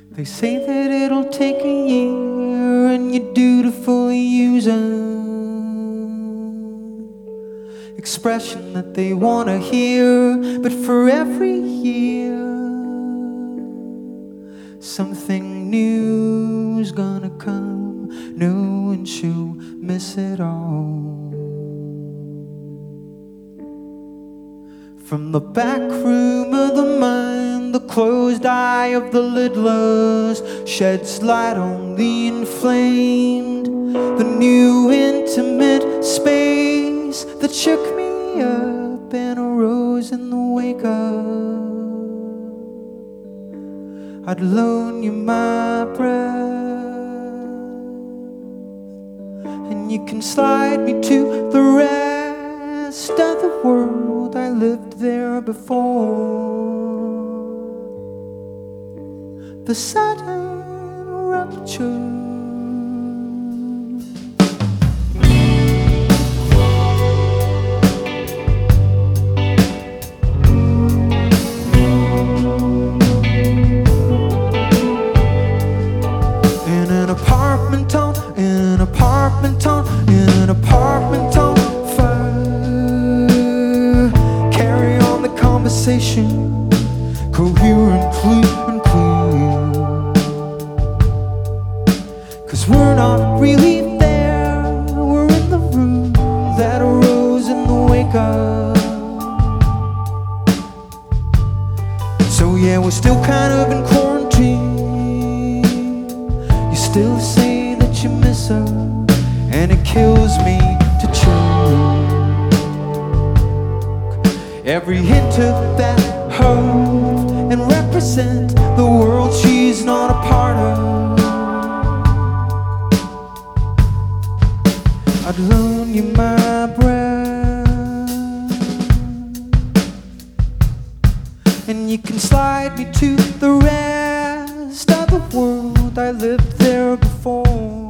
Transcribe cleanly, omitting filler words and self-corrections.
They say that it'll take a year and you dutifully use an expression that they want to hear. But for every year, something new's gonna come, new, and she'll miss it all. From the back room of the mind, the closed eye of the lidless sheds light on the inflamed, the new intimate space that shook me up and arose in the wake up. I'd loan you my breath, and you can slide me to the rest of the world. I lived there before. The sudden rupture. In an apartment on fire. Carry on the conversation, coherent, clear and clear. 'Cause we're not really there, we're in the room that arose in the wake up. So yeah, we're still kind of in quarantine. You still say that you miss her, and it kills me to choke every hint of that hope and represent the world she's not a part of. I'd loan you my breath, and you can slide me to the rest of the world. I lived there before.